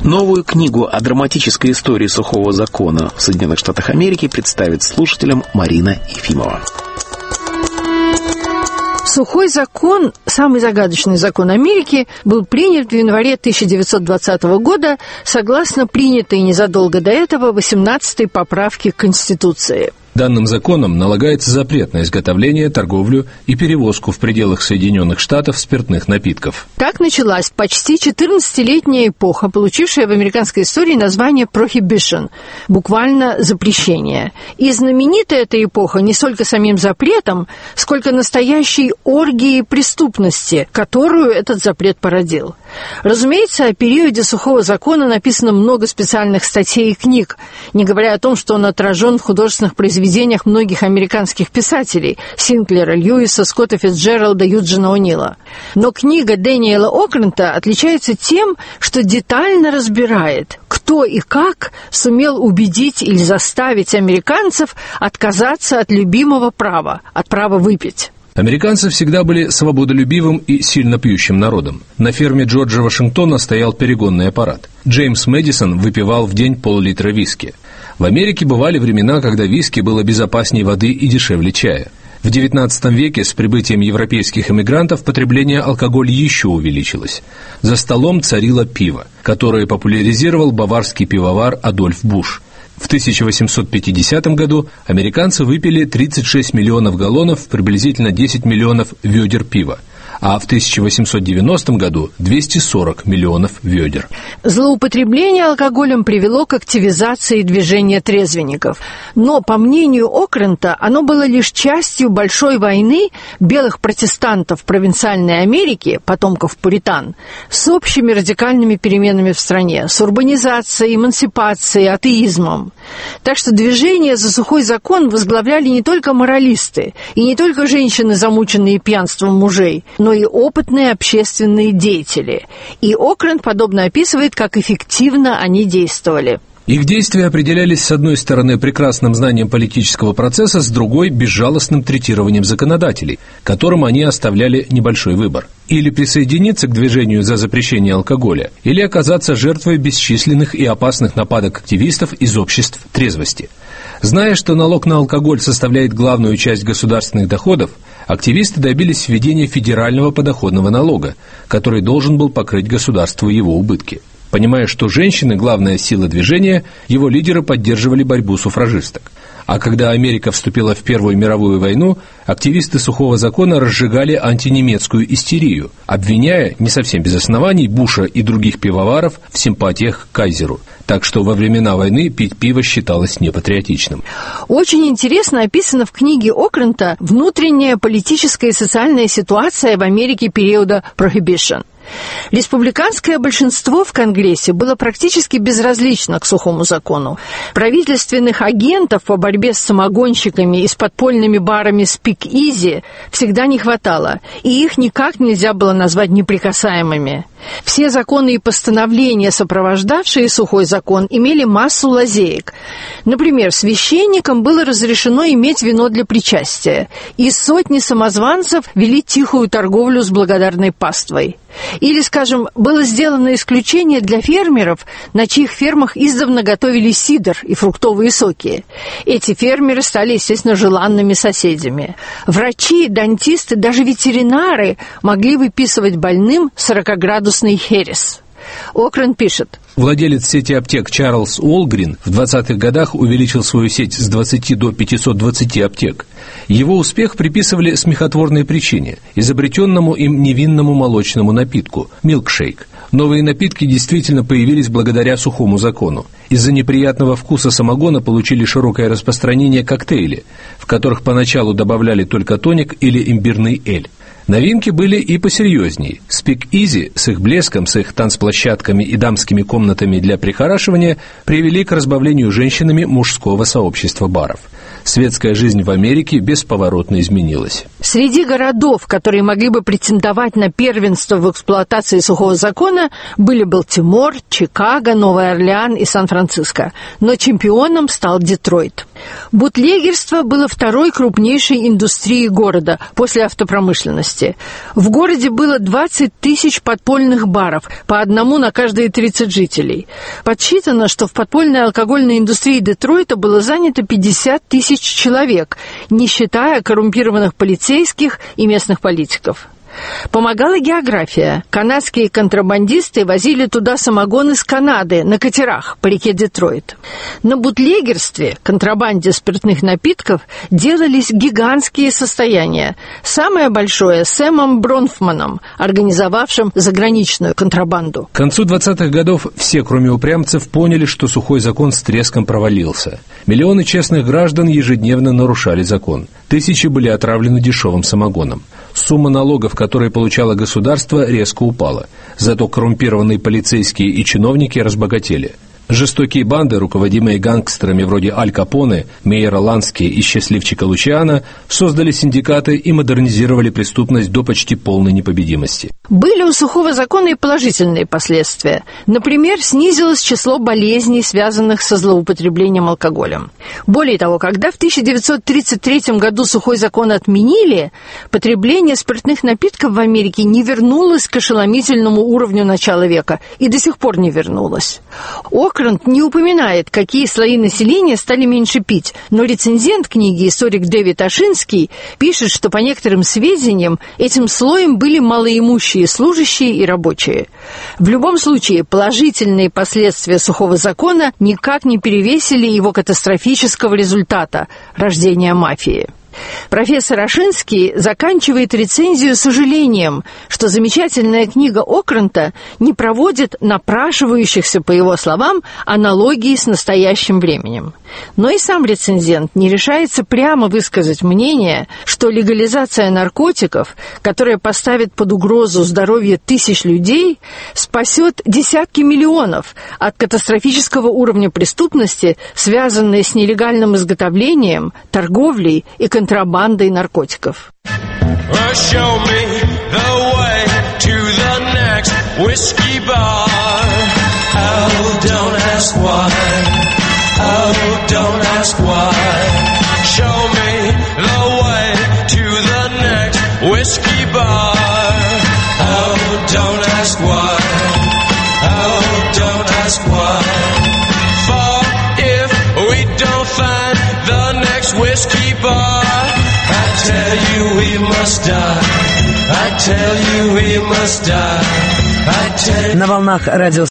Новую книгу о драматической истории сухого закона в Соединенных Штатах Америки представит слушателям Марина Ефимова. Сухой закон, самый загадочный закон Америки, был принят в январе 1920 года согласно принятой незадолго до этого 18-й поправке к Конституции. Данным законом налагается запрет на изготовление, торговлю и перевозку в пределах Соединенных Штатов спиртных напитков. Так началась почти 14-летняя эпоха, получившая в американской истории название «prohibition», буквально «запрещение». И знаменита эта эпоха не столько самим запретом, сколько настоящей оргией преступности, которую этот запрет породил. Разумеется, о периоде сухого закона написано много специальных статей и книг, не говоря о том, что он отражен в художественных произведениях многих американских писателей – Синклера, Льюиса, Скотта Фицджеральда, Юджина О'Нила. Но книга Дэниела Окрента отличается тем, что детально разбирает, кто и как сумел убедить или заставить американцев отказаться от любимого права, от права выпить. Американцы всегда были свободолюбивым и сильно пьющим народом. На ферме Джорджа Вашингтона стоял перегонный аппарат. Джеймс Мэдисон выпивал в день пол-литра виски. В Америке бывали времена, когда виски было безопаснее воды и дешевле чая. В XIX веке с прибытием европейских эмигрантов потребление алкоголя еще увеличилось. За столом царило пиво, которое популяризировал баварский пивовар Адольф Буш. В 1850 году американцы выпили 36 миллионов галлонов, приблизительно 10 миллионов ведер пива, а в 1890 году 240 миллионов ведер. Злоупотребление алкоголем привело к активизации движения трезвенников. Но, по мнению Окрента, оно было лишь частью большой войны белых протестантов провинциальной Америки, потомков пуритан, с общими радикальными переменами в стране, с урбанизацией, эмансипацией, атеизмом. Так что движение за сухой закон возглавляли не только моралисты и не только женщины, замученные пьянством мужей, но и опытные общественные деятели. И Окрент подобно описывает, как эффективно они действовали. Их действия определялись, с одной стороны, прекрасным знанием политического процесса, с другой – безжалостным третированием законодателей, которым они оставляли небольшой выбор. Или присоединиться к движению за запрещение алкоголя, или оказаться жертвой бесчисленных и опасных нападок активистов из обществ трезвости. Зная, что налог на алкоголь составляет главную часть государственных доходов, активисты добились введения федерального подоходного налога, который должен был покрыть государству его убытки. Понимая, что женщины – главная сила движения, его лидеры поддерживали борьбу суфражисток. А когда Америка вступила в Первую мировую войну, активисты сухого закона разжигали антинемецкую истерию, обвиняя, не совсем без оснований, Буша и других пивоваров в симпатиях к кайзеру. Так что во времена войны пить пиво считалось непатриотичным. Очень интересно описана в книге Окрента внутренняя политическая и социальная ситуация в Америке периода Prohibition. Республиканское большинство в Конгрессе было практически безразлично к сухому закону. Правительственных агентов по борьбе с самогонщиками и с подпольными барами Speak Easy всегда не хватало, и их никак нельзя было назвать неприкасаемыми. Все законы и постановления, сопровождавшие сухой закон, имели массу лазеек. Например, священникам было разрешено иметь вино для причастия, и сотни самозванцев вели тихую торговлю с благодарной паствой. Или, скажем, было сделано исключение для фермеров, на чьих фермах издавна готовили сидр и фруктовые соки. Эти фермеры стали, естественно, желанными соседями. Врачи, дантисты, даже ветеринары могли выписывать больным 40-градусный херес. Окрент пишет: владелец сети аптек Чарльз Уолгрин в 20-х годах увеличил свою сеть с 20 до 520 аптек. Его успех приписывали смехотворной причине – изобретенному им невинному молочному напитку – милкшейк. Новые напитки действительно появились благодаря сухому закону. Из-за неприятного вкуса самогона получили широкое распространение коктейли, в которых поначалу добавляли только тоник или имбирный эль. Новинки были и посерьезней. Speak Easy с их блеском, с их танцплощадками и дамскими комнатами для прихорашивания привели к разбавлению женщинами мужского сообщества баров. Светская жизнь в Америке бесповоротно изменилась. Среди городов, которые могли бы претендовать на первенство в эксплуатации сухого закона, были Балтимор, Чикаго, Новый Орлеан и Сан-Франциско. Но чемпионом стал Детройт. Бутлегерство было второй крупнейшей индустрией города после автопромышленности. В городе было 20 тысяч подпольных баров, по одному на каждые 30 жителей. Подсчитано, что в подпольной алкогольной индустрии Детройта было занято 50 тысяч человек, не считая коррумпированных полицейских и местных политиков. Помогала география. Канадские контрабандисты возили туда самогон из Канады на катерах по реке Детройт. На бутлегерстве, контрабанде спиртных напитков, делались гигантские состояния. Самое большое – Сэмом Бронфманом, организовавшим заграничную контрабанду. К концу 20-х годов все, кроме упрямцев, поняли, что сухой закон с треском провалился. Миллионы честных граждан ежедневно нарушали закон. Тысячи были отравлены дешевым самогоном. Сумма налогов, которые получало государство, резко упала. Зато коррумпированные полицейские и чиновники разбогатели. Жестокие банды, руководимые гангстерами вроде Аль Капоне, Мейера Лански и счастливчика Лучиано, создали синдикаты и модернизировали преступность до почти полной непобедимости. Были у сухого закона и положительные последствия. Например, снизилось число болезней, связанных со злоупотреблением алкоголем. Более того, когда в 1933 году сухой закон отменили, потребление спиртных напитков в Америке не вернулось к ошеломительному уровню начала века и до сих пор не вернулось. Окрант не упоминает, какие слои населения стали меньше пить, но рецензент книги, историк Дэвид Ашинский, пишет, что по некоторым сведениям этим слоем были малоимущие служащие и рабочие. В любом случае, положительные последствия сухого закона никак не перевесили его катастрофического результата – рождения мафии. Профессор Ашинский заканчивает рецензию сожалением, что замечательная книга Окранта не проводит напрашивающихся, по его словам, аналогии с настоящим временем. Но и сам рецензент не решается прямо высказать мнение, что легализация наркотиков, которая поставит под угрозу здоровье тысяч людей, спасет десятки миллионов от катастрофического уровня преступности, связанной с нелегальным изготовлением, торговлей и контрабандой наркотиков. На волнах радио